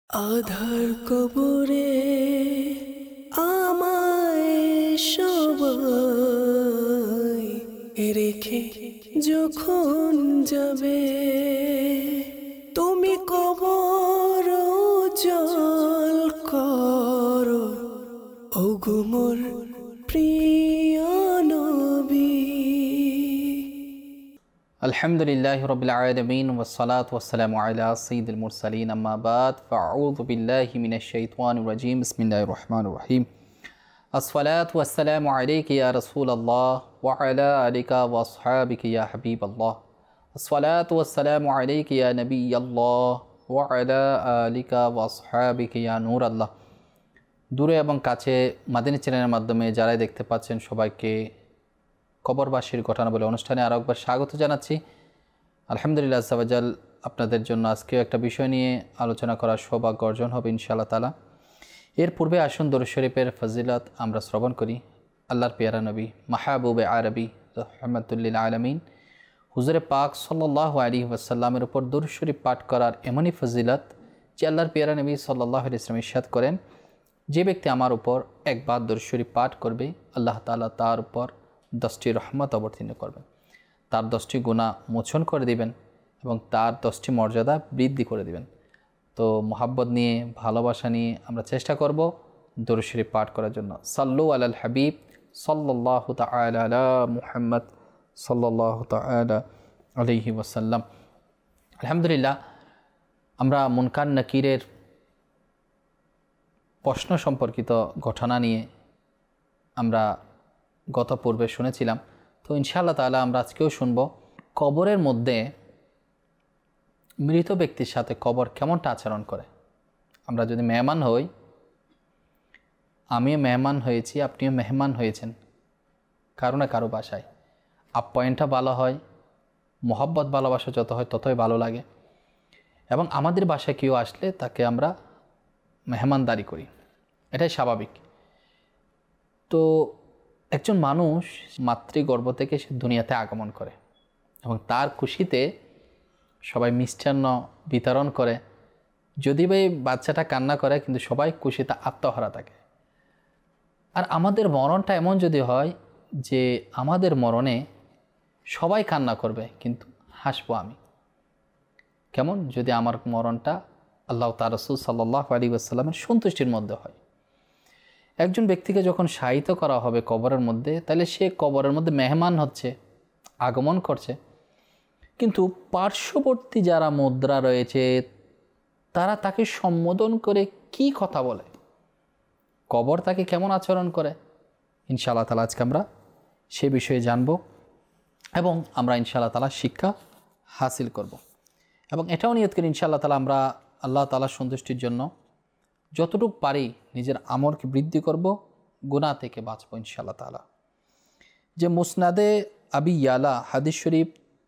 আধার কবরে আমায় সবাই রেখে যখন যাবে, তুমি কবর জল করো ওগো মোর প্রিয় নবী। আলহামদুলিল্লাহি রাব্বিল আলামিন ওয়াসসালাতু ওয়াসসালামু আলা সাইয়্যিদিল মুরসালিন আম্মা বাদ ফাআউযু বিল্লাহি মিনাশ শাইতানির রাজীম বিসমিল্লাহির রহমানির রহিম। আসসালাতু ওয়াসসালামু আলাইকা ইয়া রাসূলাল্লাহ ওয়া আলা আলিকা ওয়া আসহাবিকা ইয়া হাবিবাল্লাহ। আসসালাতু ওয়াসসালামু আলাইকা ইয়া নবিয়াল্লাহ ওয়া আলা আলিকা ওয়া আসহাবিকা ইয়া নূরাল্লাহ। দূরে এবং কাছে মাদানী চ্যানেলের মাধ্যমে যারাই দেখতে পাচ্ছেন সবাইকে কবরবাসীর ঘটনা বলে অনুষ্ঠানে আরও একবার স্বাগত জানাচ্ছি। আলহামদুলিল্লাহ আজ্জা ওয়া জাল, আপনাদের জন্য আজকেও একটা বিষয় নিয়ে আলোচনা করার সৌভাগ্য অর্জন হবে ইনশাআল্লাহ তাআলা। এর পূর্বে আসুন দরুদ শরীফের ফজিলত আমরা শ্রবণ করি। আল্লাহর পিয়ারা নবী মাহবুবে আরবি রাহমাতুল লিল আলামিন হুজুরে পাক সাল্লাল্লাহু আলাইহি ওয়াসাল্লামের উপর দরুদ শরীফ পাঠ করার এমনই ফজিলত যে আল্লাহর পিয়ারা নবী সাল্লাল্লাহু আলাইহি ওয়াসাল্লাম ইরশাদ করেন, যে ব্যক্তি আমার উপর একবার দরুদ শরীফ পাঠ করবে আল্লাহ তাআলা তার উপর 10টি রহমত অবতীর্ণ করবেন, তার 10টি গুনাহ মোচন করে দিবেন এবং তার 10টি মর্যাদা বৃদ্ধি করে দিবেন। তো মোহাব্বত নিয়ে, ভালোবাসা নিয়ে আমরা চেষ্টা করব দরুদ শরীফ পাঠ করার জন্য। সাল্লু আলাল হাবিব সাল্লাল্লাহু তাআলা আলা মুহাম্মদ সাল্লাল্লাহু তাআলা আলাইহি ওয়াসাল্লাম। আলহামদুলিল্লাহ, আমরা মুনকার নাকিরের প্রশ্ন সম্পর্কিত ঘটনা নিয়ে আমরা গত পূর্বে শুনেছিলাম। তো ইনশাআল্লাহ তাআলা আমরা আজকেও শুনব কবরের মধ্যে মৃত ব্যক্তির সাথে কবর কেমনটা আচরণ করে। আমরা যদি মেহমান হই, আমিও মেহমান হয়েছি, আপনিও মেহমান হয়েছেন কারো না কারো বাসায়, আপ্যায়নটা ভালো হয়, মোহাব্বত ভালোবাসা যত হয় ততই ভালো লাগে এবং আমাদের বাসায় কেউ আসলে তাকে আমরা মেহমানদারি করি, এটাই স্বাভাবিক। তো একজন মানুষ মাতৃগর্ভ থেকে সে দুনিয়াতে আগমন করে এবং তার খুশিতে সবাই মিষ্টান্ন বিতরণ করে। যদি বা এই বাচ্চাটা কান্না করে কিন্তু সবাই খুশিতে আত্মহারা থাকে। আর আমাদের মরণটা এমন যদি হয় যে আমাদের মরণে সবাই কান্না করবে কিন্তু হাসবো আমি, কেমন যদি আমার মরণটা আল্লাহ তার রাসূল সাল্লাল্লাহু আলাইহি ওয়াসাল্লামের সন্তুষ্টির মধ্যে হয়। একজন ব্যক্তিকে যখন শায়িত করা হবে কবরের মধ্যে, তাহলে সে কবরের মধ্যে মেহমান হচ্ছে, আগমন করছে, কিন্তু পার্শ্ববর্তী যারা মুদ্রা রয়েছে তারা তাকে সম্বোধন করে কি কথা বলে, কবর তাকে কেমন আচরণ করে, ইনশাআল্লাহ তাআলা আজকে আমরা সে বিষয়ে জানব এবং আমরা ইনশাআল্লাহ তাআলা শিক্ষা হাসিল করব এবং এটাও নিয়ত করি ইনশাআল্লাহ তাআলা আমরা আল্লাহ তাআলার সন্তুষ্টির জন্য যতটুকু পারি নিজের আমলকে বৃদ্ধি করব, গুনাহ থেকে বাঁচব ইনশাআল্লাহ তাআলা। যে মুসনাদে আবি ইয়ালা হাদিস শরীফ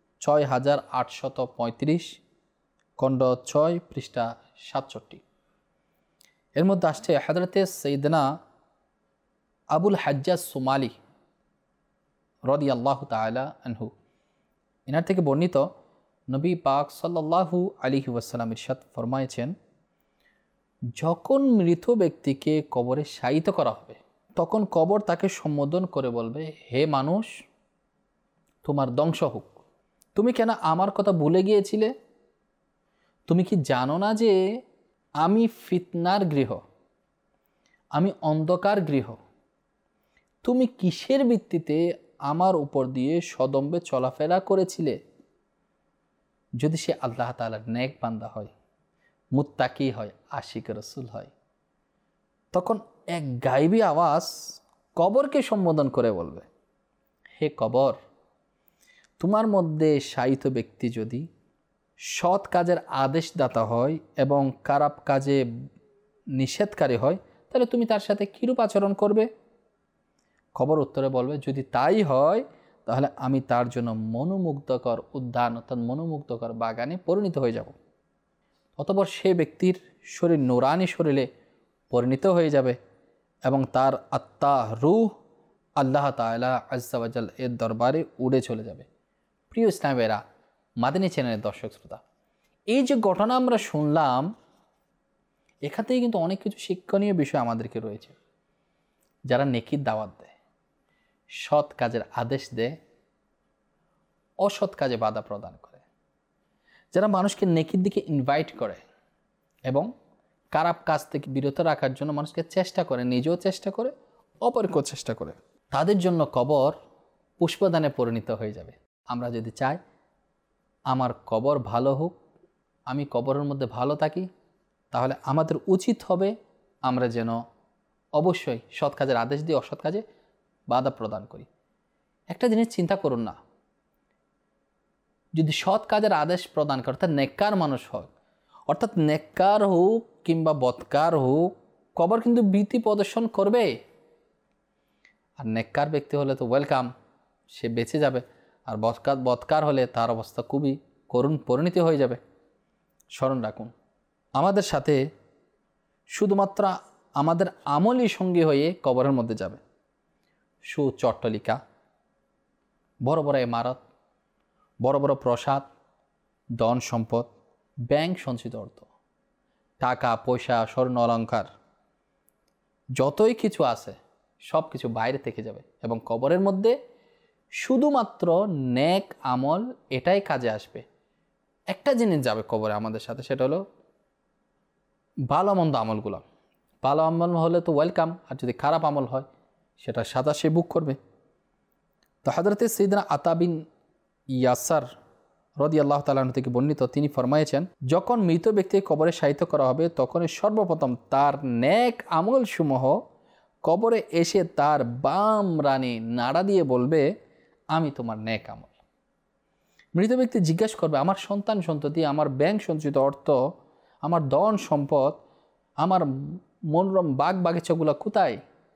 6835 খণ্ড 6 পৃষ্ঠা 67, এর মধ্যে আসছে হযরতে সাইয়েদনা আবুল হাজ্জাজ সুমালি রাদিয়াল্লাহু তাআলা আনহু এনার থেকে বর্ণিত, নবী পাক সাল্লাল্লাহু আলাইহি ওয়াসাল্লাম ইরশাদ ফরমায়েছেন, যখন মৃত ব্যক্তিকে কবরে শায়িত করা হবে তখন কবর তাকে সম্বোধন করে বলবে, হে মানুষ, তোমার ধ্বংস হোক, তুমি কেন আমার কথা ভুলে গিয়েছিলে? তুমি কি জানো না যে আমি ফিতনার গৃহ, আমি অন্ধকার গৃহ? তুমি কিসের ভিত্তিতে আমার উপর দিয়ে সদম্বে চলাফেরা করেছিলে? যদি সে আল্লাহ তাআলার নেক বান্দা হয়, মুত্তাকি হয়, আশিক রাসূল হয়, তখন এক গায়বী আওয়াজ কবরকে সম্বোধন করে বলবে, হে কবর, তোমার মধ্যে শায়িত ব্যক্তি যদি সৎ কাজের আদেশদাতা হয় এবং খারাপ কাজে নিষেধকারী হয় তাহলে তুমি তার সাথে কীরূপ আচরণ করবে? কবর উত্তরে বলবে, যদি তাই হয় তাহলে আমি তার জন্য মনোমুগ্ধকর উদ্যান অর্থাৎ মনোমুগ্ধকর বাগানে পরিণত হয়ে যাব। অতঃপর সে ব্যক্তির শরীর নূরানি শরীরে পরিণত হয়ে যাবে এবং তার আত্মা রূহ আল্লাহ তাআলা আজ্জা ওয়া জাল এর দরবারে উড়ে চলে যাবে। প্রিয় ইসলামেরা, মাদানী চ্যানেলের দর্শক শ্রোতা, এই যে ঘটনা আমরা শুনলাম, এখান থেকে কিন্তু অনেক কিছু শিক্ষণীয় বিষয় আমাদেরকে রয়েছে। যারা নেকির দাওয়াত দেয়, সৎ কাজের আদেশ দেয়, অসৎ কাজে বাধা প্রদান করে, যারা মানুষকে নেকির দিকে ইনভাইট করে এবং খারাপ কাজ থেকে বিরত রাখার জন্য মানুষকে চেষ্টা করে, নিজেও চেষ্টা করে, অপরকেও চেষ্টা করে, তাদের জন্য কবর পুষ্পদানে পরিণত হয়ে যাবে। আমরা যদি চাই আমার কবর ভালো হোক, আমি কবরের মধ্যে ভালো থাকি, তাহলে আমাদের উচিত হবে আমরা যেন অবশ্যই সৎ কাজের আদেশ দিয়ে অসৎ কাজে বাধা প্রদান করি। একটা জিনিস চিন্তা করুন না, যদি সৎ কাজের আদেশ প্রদান করে অর্থাৎ নেককার মানুষ হয়, অর্থাৎ নেককার হোক কিংবা বদকার হোক, কবর কিন্তু ভীতি প্রদর্শন করবে। আর নেককার ব্যক্তি হলে তো ওয়েলকাম, সে বেঁচে যাবে। আর বদকার হলে তার অবস্থা খুবই করুণ পরিণতি হয়ে যাবে। স্মরণ রাখুন, আমাদের সাথে শুধুমাত্র আমাদের আমলই সঙ্গী হয়ে কবরের মধ্যে যাবে। সুচট্টলিকা, বড় বড় ইমারত, বড় বড় প্রসাদ, ধন সম্পদ, ব্যাংক সঞ্চিত অর্থ, টাকা পয়সা, স্বর্ণ অলংকার, যতই কিছু আছে সব কিছু বাইরে থেকে যাবে এবং কবরের মধ্যে শুধুমাত্র নেক আমল এটাই কাজে আসবে। একটা জিনিস যাবে কবরে আমাদের সাথে, সেটা হলো ভালো মন্দ আমলগুলো। ভালো আমল হলে তো ওয়েলকাম, আর যদি খারাপ আমল হয় সেটা সাদা সে বুক করবে। তো হযরতে সাইয়েদনা আতা বিন ইয়াসার রাদিয়াল্লাহু তাআলা আনহু থেকে বর্ণিত, তিনি ফরমায়েছেন, যখন মৃত ব্যক্তিকে কবরে শায়িত করা হবে তখনই সর্বপ্রথম তার নেক আমল সমূহ কবরে এসে তার বাম রানে নাড়া দিয়ে বলবে, আমি তোমার নেক আমল। মৃত ব্যক্তি জিজ্ঞাসা করবে, আমার সন্তান সন্ততি, আমার ব্যাংক সঞ্চিত অর্থ, আমার ধন সম্পদ, আমার মনোরম বাগ বাগিচাগুলো কোথায়?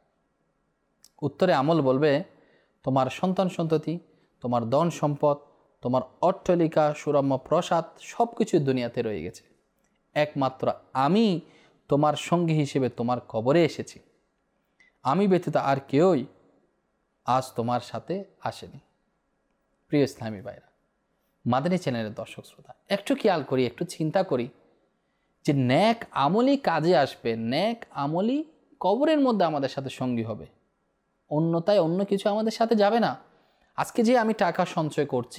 উত্তরে আমল বলবে, তোমার সন্তান সন্ততি, তোমার ধন সম্পদ, তোমার অট্টালিকা, সুরম্য প্রসাদ সব কিছু দুনিয়াতে রয়ে গেছে, একমাত্র আমি তোমার সঙ্গী হিসেবে তোমার কবরে এসেছি। আমি ব্যতীত আর কেউই আজ তোমার সাথে আসেনি। প্রিয় ইসলামী ভাইরা, মাদানী চ্যানেলের দর্শক শ্রোতা, একটু খেয়াল করি, একটু চিন্তা করি যে নেক আমলই কাজে আসবে, নেক আমলই কবরের মধ্যে আমাদের সাথে সঙ্গী হবে, অন্যতায় অন্য কিছু আমাদের সাথে যাবে না। আজকে যে আমি টাকা সঞ্চয় করছি,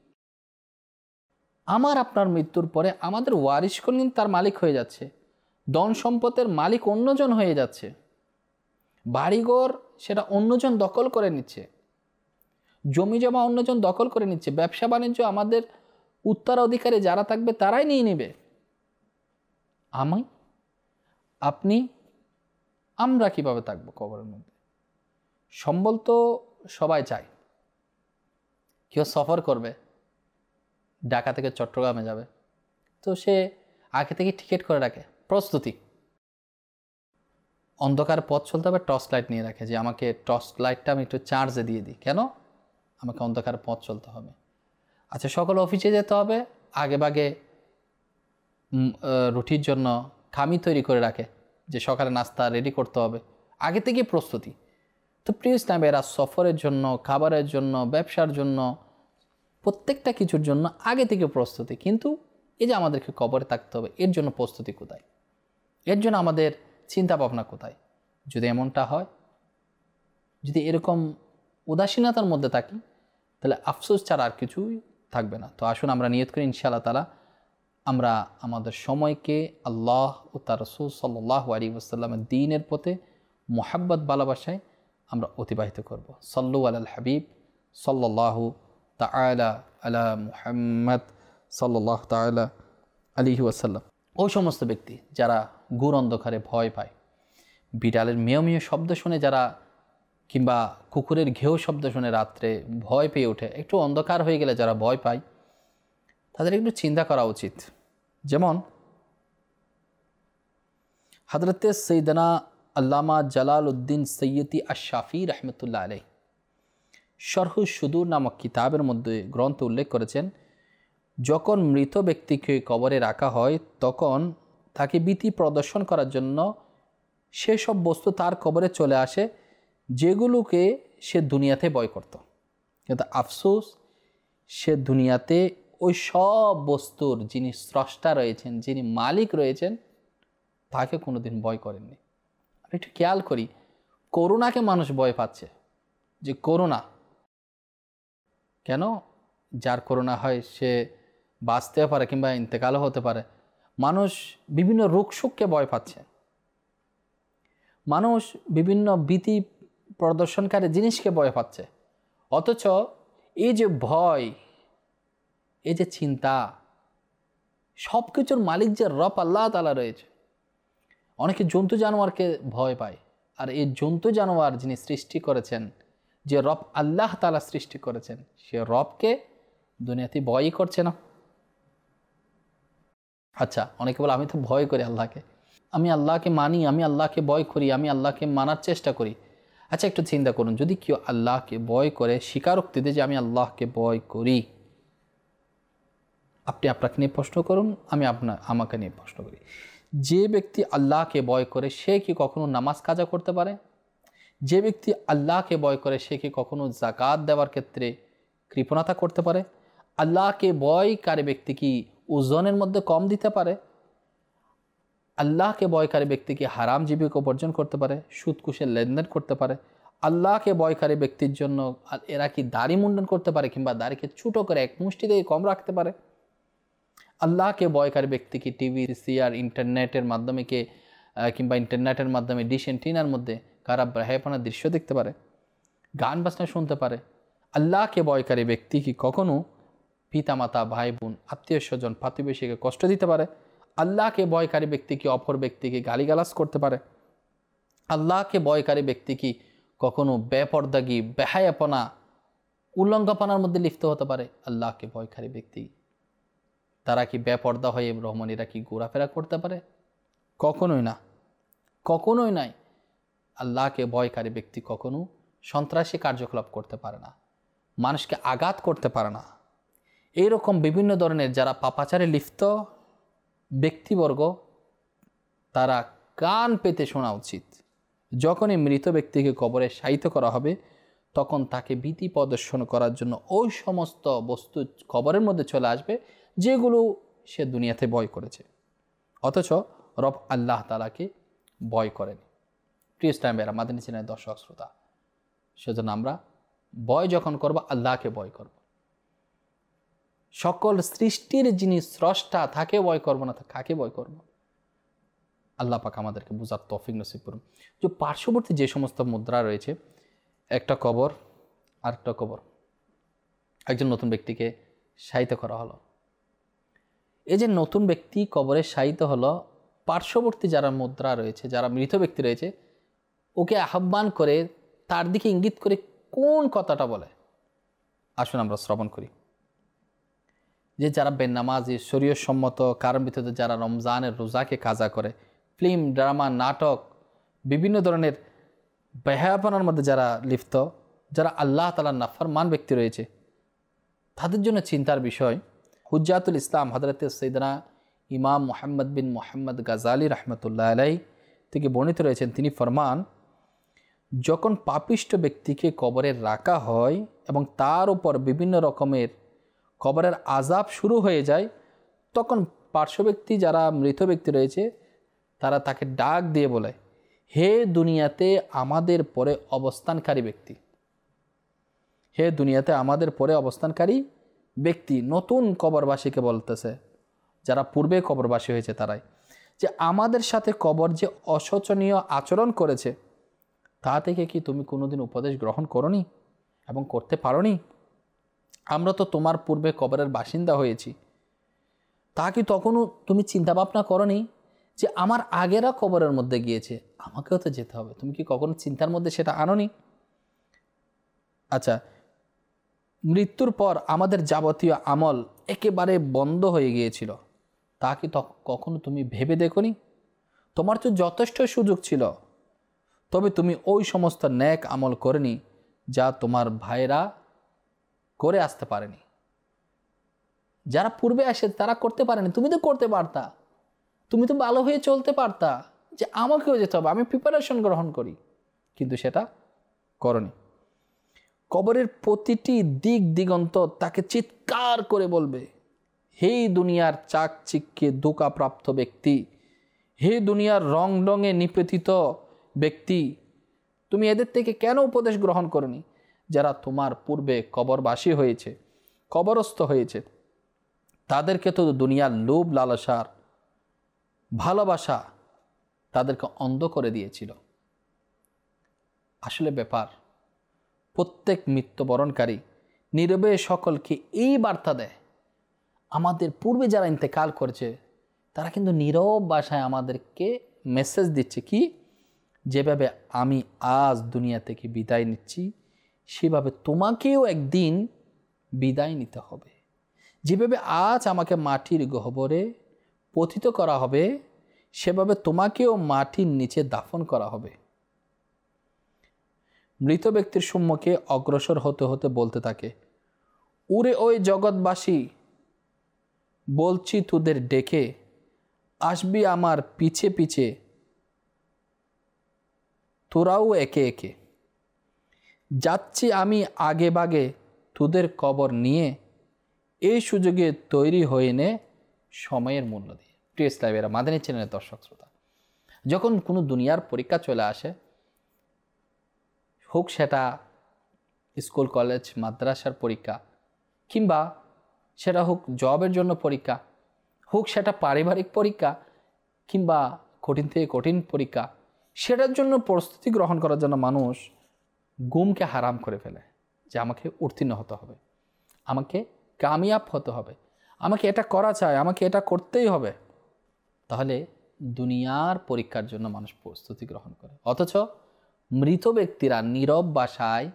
আমার আপনার মৃত্যুর পরে আমাদের ওয়ারিশগণ কিন্তু তার মালিক হয়ে যাচ্ছে, ধন সম্পদের মালিক অন্যজন হয়ে যাচ্ছে, বাড়িঘর সেটা অন্যজন দখল করে নিচ্ছে, জমি জমা অন্যজন দখল করে নিচ্ছে, ব্যবসা বাণিজ্য আমাদের উত্তরাধিকারী যারা থাকবে তারাই নিয়ে নেবে। আপনি আমরা কিভাবে থাকবো কবরের মধ্যে? সম্বল তো সবাই চায়, কেউ সফর করবে, ঢাকা থেকে চট্টগ্রামে যাবে, তো সে আগে থেকে টিকিট করে রাখে, প্রস্তুতি। অন্ধকার পথ চলতে হবে, টর্চ লাইট নিয়ে রাখে, যে আমাকে টর্চ লাইটটা আমি একটু চার্জে দিয়ে দিই, কেন? আমাকে অন্ধকার পথ চলতে হবে। আচ্ছা, সকালে অফিসে যেতে হবে, আগে ভাগে রুটির জন্য খামি তৈরি করে রাখে, যে সকালে নাস্তা রেডি করতে হবে, আগে থেকে প্রস্তুতি। তো প্রিয় ইসলামী, এরা সফরের জন্য, খাবারের জন্য, ব্যবসার জন্য, প্রত্যেকটা কিছুর জন্য আগে থেকে প্রস্তুতি। কিন্তু এই যে আমাদেরকে কবরে থাকতে হবে, এর জন্য প্রস্তুতি কোথায়? এর জন্য আমাদের চিন্তা ভাবনা কোথায়? যদি এমনটা হয়, যদি এরকম উদাসীনতার মধ্যে থাকি, তাহলে আফসোস ছাড়া আর কিছুই থাকবে না। তো আসুন আমরা নিয়ত করি, ইনশাআল্লাহ তাআলা আমরা আমাদের সময়কে আল্লাহ ও তার রাসূল সাল্লাল্লাহু আলাইহি ওয়াসাল্লামের দ্বীনের পথে মুহাব্বত ভালোবাসায় আমরা অতিবাহিত করব। সাল্লু আলাল হাবিব সাল্লাল্লাহু তাআলা আলা মুহাম্মদ সাল্লাল্লাহু তাআলা আলাইহি ওয়াসাল্লাম। ওই সমস্ত ব্যক্তি যারা ঘোর অন্ধকারে ভয় পায়, বিড়ালের মিয়াও মিয়াও শব্দ শুনে যারা, কিংবা কুকুরের ঘেউ শব্দ শুনে রাত্রে ভয় পেয়ে ওঠে, একটু অন্ধকার হয়ে গেলে যারা ভয় পায়, তাদের একটু চিন্তা করা উচিত। যেমন হযরতে সাইয়েদনা আল্লামা জালালউদ্দিন সৈয়দী আশ-শাফি রহমতুল্লাহ আলাইহ শরহুস সুদূর নামক কিতাবের মধ্যে গ্রন্থ উল্লেখ করেছেন, যখন মৃত ব্যক্তিকে কবরে রাখা হয় তখন তাকে ভীতি প্রদর্শন করার জন্য সেসব বস্তু তার কবরে চলে আসে যেগুলোকে সে দুনিয়াতে ভয় করত। কিন্তু আফসোস, সে দুনিয়াতে ওই সব বস্তুর যিনি স্রষ্টা রয়েছেন, যিনি মালিক রয়েছেন, তাকে কোনোদিন ভয় করেননি। আর একটু খেয়াল করি, করোনাকে মানুষ ভয় পাচ্ছে যে করোনা কেন, যার করোনা হয় সে বাঁচতেও পারে কিংবা ইন্তেকালও হতে পারে। মানুষ বিভিন্ন রোগ শোককে ভয় পাচ্ছে, মানুষ বিভিন্ন ভীতি প্রদর্শনকারী জিনিসকে ভয় পাচ্ছে। অথচ এই যে ভয়, এই যে চিন্তা, সব কিছুর মালিক যে রব আল্লাহ তাআলা রয়েছে। অনেকে জন্তু জানোয়ারকে ভয় পায়, আর এই জন্তু জানোয়ার যিনি সৃষ্টি করেছেন, যে রব আল্লাহ তাআলা সৃষ্টি করেছেন, সে রবকে দুনিয়াতে ভয়ই করছে না। আচ্ছা, অনেকে বলে আমি তো ভয় করি আল্লাহকে, আমি আল্লাহকে মানি, আমি আল্লাহকে ভয় করি, আমি আল্লাহকে মানার চেষ্টা করি। আচ্ছা, একটু চিন্তা করুন, যদি কেউ আল্লাহকে ভয় করে স্বীকারোক্তি দেয় যে আমি আল্লাহকে ভয় করি, আপনি আপনাকে নিয়ে প্রশ্ন করুন, আমি আমাকে নিয়ে প্রশ্ন করি, যে ব্যক্তি আল্লাহকে ভয় করে সে কি কখনো নামাজ কাজা করতে পারে? যে ব্যক্তি আল্লাহকে ভয় করে সে কি কখনো যাকাত দেওয়ার ক্ষেত্রে কৃপণতা করতে পারে? আল্লাহকে ভয়কারী ব্যক্তি কি ওজনের মধ্যে কম দিতে পারে? আল্লাহকে ভয়কারী ব্যক্তি কি হারাম জীবিকা উপার্জন করতে পারে, সুদকুশের লেনদেন করতে পারে? আল্লাহকে ভয়কারী ব্যক্তির জন্য এরা কি দাড়ি মুন্ডন করতে পারে কিংবা দাড়িকে ছোটো করে এক মুষ্টি দিয়ে কম রাখতে পারে? আল্লাহকে ভয়কারী ব্যক্তি কি টিভি, সিআর, ইন্টারনেটের মাধ্যমে কিংবা ইন্টারনেটের মাধ্যমে ডিশ এন্টিনার মধ্যে খারাপ বেহায়াপনার দৃশ্য দেখতে পারে, গান বাজনা শুনতে পারে? আল্লাহকে ভয়কারী ব্যক্তি কি কখনো পিতামাতা, ভাই বোন, আত্মীয় স্বজন, প্রতিবেশীকে কষ্ট দিতে পারে? আল্লাহকে ভয়কারী ব্যক্তি কি অপর ব্যক্তিকে গালিগালাজ করতে পারে? আল্লাহকে ভয়কারী ব্যক্তি কি কখনো বেপরদাগি, বেহায়াপনা, উল্লঙ্ঘপনার মধ্যে লিপ্ত হতে পারে? আল্লাহকে ভয়কারী ব্যক্তি তারা কি বেপর্দা হয়ে রহমানিরা কি ঘোরাফেরা করতে পারে? কখনোই না, কখনোই নাই। আল্লাহকে ভয়কারী ব্যক্তি কখনো সন্ত্রাসী কার্যকলাপ করতে পারে না, মানুষকে আঘাত করতে পারে না। এইরকম বিভিন্ন ধরনের যারা পাপাচারে লিপ্ত ব্যক্তিবর্গ, তারা কান পেতে শোনা উচিত। যখনই মৃত ব্যক্তিকে কবরে শায়িত করা হবে, তখন তাকে ভীতি প্রদর্শন করার জন্য ওই সমস্ত বস্তু কবরের মধ্যে চলে আসবে যেগুলো সে দুনিয়াতে ভয় করেছে, অথচ রব আল্লাহ তাআলাকে ভয় করেন। প্রিয় ইসলামী ভাইরা, মাদানী চ্যানেলের দর্শক শ্রোতা, সেজন্য আমরা ভয় যখন করব, আল্লাহকে ভয় করব। সকল সৃষ্টির যিনি স্রষ্টা তাকে ভয় করব না, কাকে ভয় করব? আল্লাহ পাক আমাদেরকে বুঝার তৌফিক নসিব করুন। যে পার্শ্ববর্তী যে সমস্ত মুদ্রা রয়েছে, একটা কবর, আরেকটা কবর, একজন নতুন ব্যক্তিকে শায়িত করা হলো। এই যে নতুন ব্যক্তি কবরে শায়িত হলো, পার্শ্ববর্তী যারা মুদ্রা রয়েছে, যারা মৃত ব্যক্তি রয়েছে, ওকে আহ্বান করে তার দিকে ইঙ্গিত করে কোন কথাটা বলে? আসুন আমরা শ্রবণ করি। যে যারা বেনামাজি, শরীয়তসম্মত কারণ ভিত্তিতে যারা রমজানের রোজাকে কাজা করে, ফিল্ম, ড্রামা, নাটক, বিভিন্ন ধরনের বেহায়াপনার মধ্যে যারা লিপ্ত, যারা আল্লাহ তাআলার নাফরমান ব্যক্তি রয়েছে, তাদের জন্য চিন্তার বিষয়। হুজ্জাতুল ইসলাম হযরত সাইয়েদনা ইমাম মুহাম্মদ বিন মুহাম্মদ গাজালি রাহমাতুল্লাহ আলাইহি থেকে বর্ণিত রয়েছেন, তিনি ফরমান, যখন পাপিষ্ট ব্যক্তিকে কবরে রাখা হয় এবং তার উপর বিভিন্ন রকমের কবরের আযাব শুরু হয়ে যায়, তখন পার্শ্ব ব্যক্তি যারা মৃত ব্যক্তি রয়েছে তারা তাকে ডাক দিয়ে বলে, হে দুনিয়াতে আমাদের পরে অবস্থানকারী ব্যক্তি, হে দুনিয়াতে আমাদের পরে অবস্থানকারী ব্যক্তি। নতুন কবরবাসীকে বলতেছে, যারা পূর্বে কবরবাসী হয়েছে তারাই, যে আমাদের সাথে কবর যে অশোচনীয় আচরণ করেছে, তা থেকে কি তুমি কোনোদিন উপদেশ গ্রহণ করনি এবং করতে পারোনি? আমরা তো তোমার পূর্বে কবরের বাসিন্দা হয়েছি, তা কি তখনও তুমি চিন্তা ভাবনা করনি যে আমার আগেরা কবরের মধ্যে গিয়েছে, আমাকেও তো যেতে হবে? তুমি কি কখনো চিন্তার মধ্যে সেটা আনোনি? আচ্ছা, মৃত্যুর পর আমাদের যাবতীয় আমল একেবারে বন্ধ হয়ে গিয়েছিল, তা কি কখনো তুমি ভেবে দেখোনি? তোমার তো যথেষ্ট সুযোগ ছিল, তবে তুমি ওই সমস্ত নেক আমল করনি যা তোমার ভাইরা করে আসতে পারেনি। যারা পূর্বে আসে তারা করতে পারেনি, তুমি তো করতে পারতা, তুমি তো ভালো হয়ে চলতে পারতা, যে আমাকেও যেতে হবে, আমি প্রিপারেশন গ্রহণ করি, কিন্তু সেটা করনি। কবরের প্রতিটি দিক দিগন্ত তাকে চিৎকার করে বলবে, হে দুনিয়ার চাকচিক্যে ধোঁকাপ্রাপ্ত ব্যক্তি, হে দুনিয়ার রং রঙে নিপতিত ব্যক্তি, তুমি এদের থেকে কেন উপদেশ গ্রহণ করনি যারা তোমার পূর্বে কবরবাসী হয়েছে, কবরস্থ হয়েছে? তাদেরকে তো দুনিয়ার লোভ লালসার ভালোবাসা তাদেরকে অন্ধ করে দিয়েছিল। আসলে ব্যাপার, প্রত্যেক মৃত্যুবরণকারী নীরবে সকলকে এই বার্তা দেয়, আমাদের পূর্বে যারা ইন্তেকাল করেছে তারা কিন্তু নীরব ভাষায় আমাদেরকে মেসেজ দিচ্ছে কি, যেভাবে আমি আজ দুনিয়া থেকে বিদায় নিচ্ছি সেভাবে তোমাকেও একদিন বিদায় নিতে হবে। যেভাবে আজ আমাকে মাটির গহ্বরে পতিত করা হবে সেভাবে তোমাকেও মাটির নিচে দাফন করা হবে। মৃত ব্যক্তির সম্মুখে অগ্রসর হতে হতে বলতে থাকে, উরে ওই জগৎবাসী, বলছি তোদের ডেকে, আসবি আমার পিছে পিছে তোরাও একে একে। যাচ্ছি আমি আগে বাগে তোদের কবর নিয়ে, এই সুযোগে তৈরি হয়ে নে সময়ের মূল্য দিয়ে। প্রিয় ইসলামেরা, মাদানী চ্যানেলের দর্শক শ্রোতা, যখন কোনো দুনিয়ার পরীক্ষা চলে আসে, হোক সেটা স্কুল কলেজ মাদ্রাসার পরীক্ষা, কিংবা সেটা হোক জবের জন্য পরীক্ষা, হোক সেটা পারিবারিক পরীক্ষা, কিংবা কঠিন থেকে কঠিন পরীক্ষা, সেটার জন্য প্রস্তুতি গ্রহণ করার জন্য মানুষ ঘুমকে হারাম করে ফেলে যে আমাকে উত্তীর্ণ হতে হবে, আমাকে কামিয়াব হতে হবে, আমাকে এটা করা চাই, আমাকে এটা করতেই হবে। তাহলে দুনিয়ার পরীক্ষার জন্য মানুষ প্রস্তুতি গ্রহণ করে, অথচ মৃত ব্যক্তিরা নীরব ভাষায়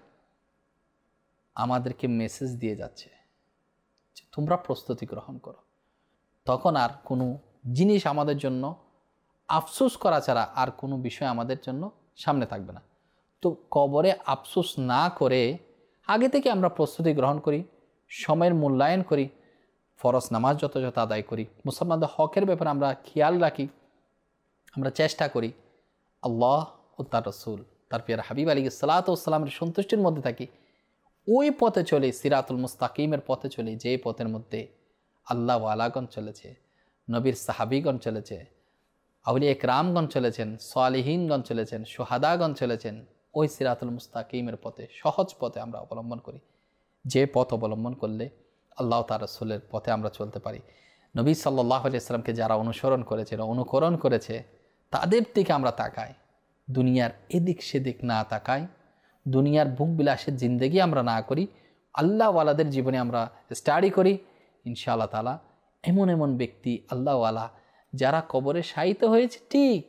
আমাদেরকে মেসেজ দিয়ে যাচ্ছে যে তোমরা প্রস্তুতি গ্রহণ করো। তখন আর কোনো জিনিস আমাদের জন্য আফসোস করা ছাড়া আর কোনো বিষয় আমাদের জন্য সামনে থাকবে না। তো কবরে আফসোস না করে আগে থেকে আমরা প্রস্তুতি গ্রহণ করি, সময়ের মূল্যায়ন করি, ফরজ নামাজ যথাযথ আদায় করি, মুসলমানদের হকের ব্যাপারে আমরা খেয়াল রাখি, আমরা চেষ্টা করি আল্লাহ ও তার রসুল, তার পিয়ার হাবিব আলাইহিস সালাতু ওয়াস সালামের সন্তুষ্টির মধ্যে থাকি, ওই পথে চলে, সিরাতুল মুস্তাকিমের পথে চলে, যে পথের মধ্যে আল্লাহ ওয়ালাগণ চলেছে, নবীর সাহাবিগণ চলেছে, আউলিয়া একরামগণ চলেছেন, সালিহিনগণ চলেছেন, সোহাদাগণ চলেছেন। ওই সিরাতুল মুস্তাকিমের পথে, সহজ পথে আমরা অবলম্বন করি, যে পথ অবলম্বন করলে আল্লাহ তার রসুলের পথে আমরা চলতে পারি। নবী সাল্লাল্লাহু আলাইহি ওয়াসাল্লামকে যারা অনুসরণ করেছে, অনুকরণ করেছে, তাদের দিকে আমরা তাকাই, দুনিয়ার এদিক সেদিক না তাকাই, দুনিয়ার বুক বিলাসের জিন্দেগি আমরা না করি, আল্লাহওয়ালাদের জীবনে আমরা স্টাডি করি। ইনশাআল্লাহ তাআলা এমন এমন ব্যক্তি আল্লাহওয়ালা যারা কবরে শায়িত হয়েছে, ঠিক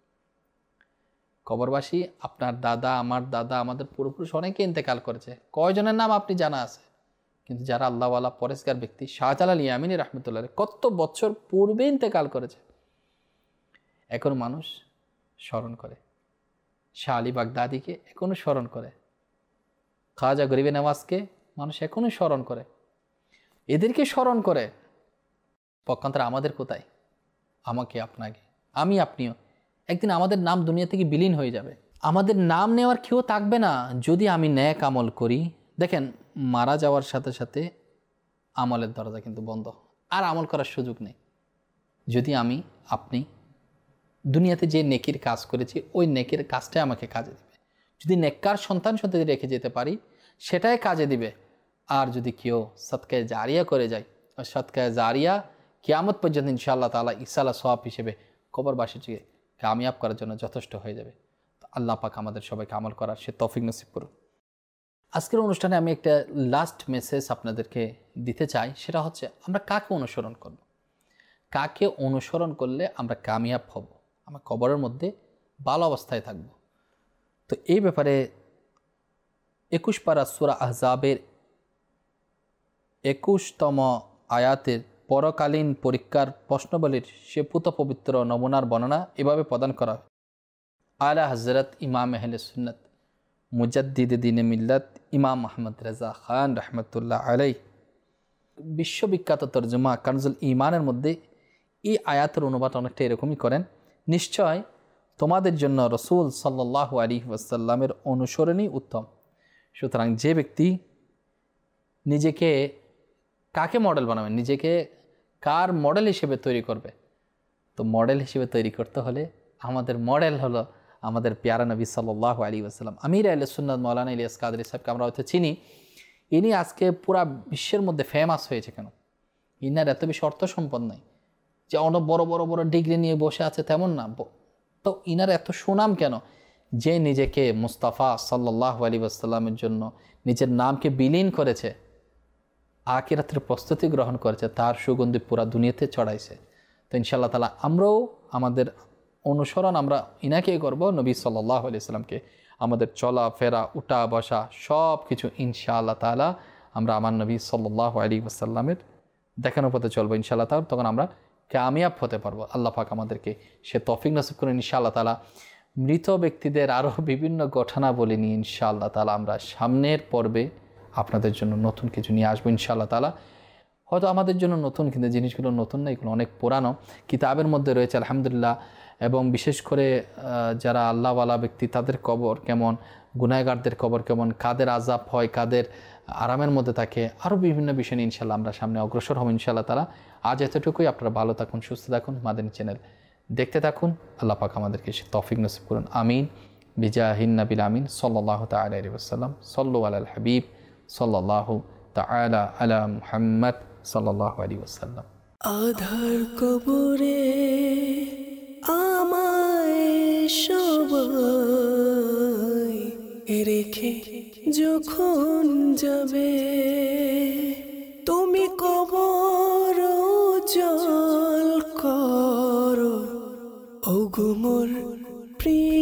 কবরবাসী, আপনার দাদা, আমার দাদা, আমাদের পূর্বপুরুষ অনেকে ইন্তেকাল করেছে, কয়জনের নাম আপনি জানা আছে? কিন্তু যারা আল্লাহওয়ালা পরেশগার ব্যক্তি, শাহজালাল ইয়ামিনী রহমতুল্লাহ কত বছর পূর্বে ইন্তেকাল করেছে, এখন মানুষ স্মরণ করে। শাহ আলী বাগদাদিকে এখনো স্মরণ করে, খাজা গরিবে নওয়াজকে মানুষ এখনো স্মরণ করে, এদেরকে স্মরণ করে। পক্ষান্তরে আমাদের কোথায়? আমাকে, আপনাকে, আমি, আপনিও একদিন আমাদের নাম দুনিয়া থেকে বিলীন হয়ে যাবে, আমাদের নাম নেওয়ার কেউ থাকবে না যদি আমি ন্যাক আমল করি। দেখেন, মারা যাওয়ার সাথে সাথে আমলের দরজা কিন্তু বন্ধ, আর আমল করার সুযোগ নেই। যদি আমি, আপনি দুনিয়াতে যে নেকির কাজ করেছি, ওই নেকির কাজটাই আমাকে কাজে দিবে। যদি নেককার সন্তান সন্ততি রেখে যেতে পারি, সেটাই কাজে দিবে। আর যদি কেউ সদকায়ে জারিয়া করে যায়, আর সদকায়ে জারিয়া কিয়ামত পর্যন্ত ইনশাআল্লাহ তাআলা ইসালা সওয়াব হিসেবে কবরবাসীকে কামিয়াব করার জন্য যথেষ্ট হয়ে যাবে। তো আল্লাহ পাক আমাদের সবাইকে আমল করার সে তৌফিক নসিব করুন। আজকের অনুষ্ঠানে আমি একটা লাস্ট মেসেজ আপনাদেরকে দিতে চাই, সেটা হচ্ছে আমরা কাকে অনুসরণ করব, কাকে অনুসরণ করলে আমরা কামিয়াব হব, আমরা কবরের মধ্যে ভালো অবস্থায় থাকব। তো এই ব্যাপারে 21 পারা সূরা আহজাবের 21তম আয়াতের পরকালীন পরীক্ষার প্রশ্নবলীর সে পুত পবিত্র নমুনার বর্ণনা এভাবে প্রদান করা হয়। আলা হযরত ইমাম আহলে সুন্নাত মুজাদ্দিদ দ্বীন মিল্লাত ইমাম আহমদ রেজা খান রহমতুল্লাহ আলাইহি বিশ্ববিখ্যাত তর্জমা কানজুল ঈমানের মধ্যে এই আয়াতের অনুবাদ অনেকটা এরকমই করেন, নিশ্চয় তোমাদের জন্য রসুল সাল্লাল্লাহু আলাইহি ওয়াসাল্লামের অনুসরণই উত্তম। সুতরাং যে ব্যক্তি নিজেকে কাকে মডেল বানাবে, নিজেকে কার মডেল হিসেবে তৈরি করবে, তো মডেল হিসেবে তৈরি করতে হলে আমাদের মডেল হলো আমাদের প্যারা নবী সাল্লাল্লাহু আলাইহি ওয়াসাল্লাম। আমির আহলে সুন্নাত মাওলানা ইলিয়াস কাদরী সাহেবকে আমরা হয়তো চিনি, ইনি আজকে পুরা বিশ্বের মধ্যে ফেমাস হয়েছে কেন? ইনার এত বেশি অর্থ সম্পদ নাই যে অনেক বড় বড় বড় ডিগ্রি নিয়ে বসে আছে তেমন না। তো ইনার এত সুনাম কেন? যে নিজেকে মুস্তাফা সাল্লাল্লাহু আলাইহি ওয়াসাল্লামের জন্য নিজের নামকে বিলীন করেছে, আখিরাতের প্রস্তুতি গ্রহণ করেছে, তার সুগন্ধি পুরা দুনিয়াতে ছড়াইছে। তো ইনশাআল্লাহ তাআলা আমরাও আমাদের অনুসরণ আমরা ইনাকেই করব, নবী সাল্লাল্লাহু আলাইহি ওয়াসাল্লামকে। আমাদের চলা ফেরা উঠা বসা সব কিছু ইনশাআল্লাহ তাআলা আমরা আমার নবী সাল্লাল্লাহু আলাইহি ওয়াসাল্লামের দেখানোর পথে চলবো ইনশাআল্লাহ তাআলা। তখন আমরা কামিয়াব হতে পারবো। আল্লাহ পাক আমাদেরকে সে তৌফিক নসিব করেন ইনশাআল্লাহ তাআলা। মৃত ব্যক্তিদের আরও বিভিন্ন ঘটনাবলী নিয়ে ইনশাআল্লাহ তাআলা আমরা সামনের পর্বে আপনাদের জন্য নতুন কিছু নিয়ে আসবো ইনশাআল্লাহ তাআলা। হয়তো আমাদের জন্য নতুন, কিন্তু জিনিসগুলো নতুন না, এগুলো অনেক পুরানো কিতাবের মধ্যে রয়েছে আলহামদুলিল্লাহ। এবং বিশেষ করে যারা আল্লাহওয়ালা ব্যক্তি তাদের কবর কেমন, গুনাহগারদের কবর কেমন, কাদের আযাব হয়, কাদের আরামের মধ্যে থাকে, আরও বিভিন্ন বিষয় নিয়ে ইনশাআল্লাহ আমরা সামনে অগ্রসর হব ইনশাআল্লাহ তাআলা। আজ এতটুকুই। আপনারা ভালো থাকুন, সুস্থ থাকুন, মাদানী চ্যানেল দেখতে থাকুন। আল্লাহ পাক আমাদেরকে সে তৌফিক নসিব করুন। আমিন বিজাহিন নবিল আমিন সাল্লাল্লাহু তাআলা আলাইহি ওয়াসাল্লাম। সাল্লু আলাল হাবিব সাল্লাল্লাহু তাআলা আলা মুহাম্মদ সাল্লাল্লাহু আলাইহি ওয়াসাল্লাম। আধার কবরে আমায় সবাই রেখে যখন যাবে, তুমি কবর জল করো ওগো মোর প্রিয়